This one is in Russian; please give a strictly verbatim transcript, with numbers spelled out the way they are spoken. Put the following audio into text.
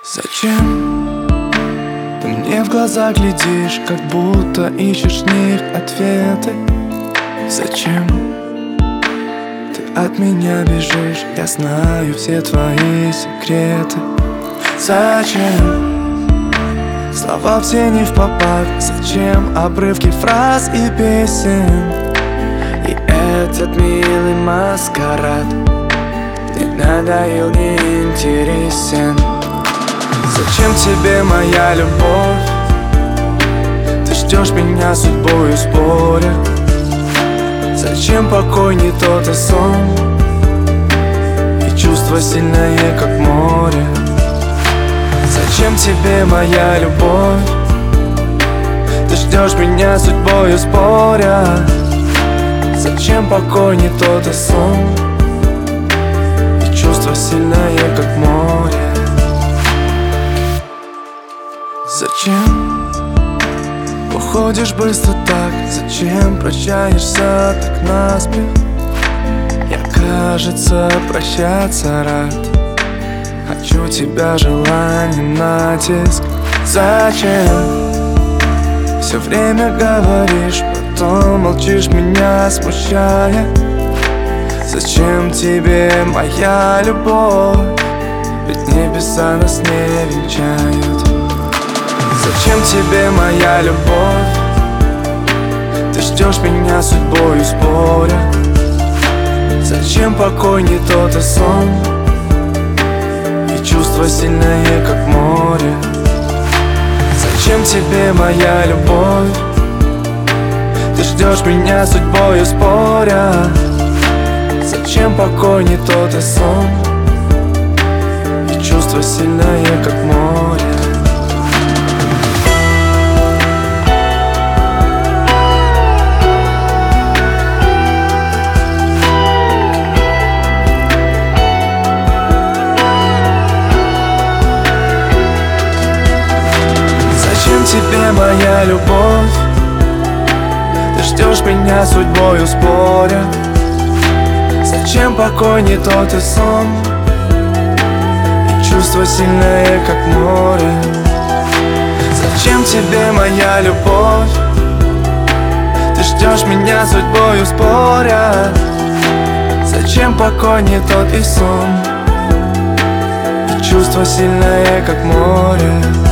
Зачем ты мне в глаза глядишь, как будто ищешь в них ответы? Зачем ты от меня бежишь? Я знаю все твои секреты. Зачем слова все не впопад? Зачем обрывки фраз и песен? И этот милый маскарад не надоел, не интересен. Зачем тебе моя любовь? Ты ждешь меня судьбою споря. Зачем покой не тот и сон? И чувство сильное, как море. Зачем тебе моя любовь? Ты ждешь меня судьбою споря. Зачем покой не тот и сон? И чувство сильное, как море. Зачем уходишь быстро так? Зачем прощаешься так наспех? Я, кажется, прощаться рад. Хочу тебя, желание, натиск. Зачем все время говоришь, потом молчишь, меня смущая? Зачем тебе моя любовь? Ведь небеса нас не венчают. Зачем тебе моя любовь? Ты ждешь меня судьбою споря. Зачем покой не тот и сон? И чувство сильное, как море. Зачем тебе моя любовь? Ты ждешь меня судьбою споря. Зачем покой не тот и сон? И чувство сильное, как море. Зачем тебе моя любовь? Ты ждешь меня судьбою споря. Зачем покой не тот и сон? И чувство сильное, как море. Зачем тебе моя любовь? Ты ждешь меня судьбою споря. Зачем покой не тот и сон? И чувство сильное, как море.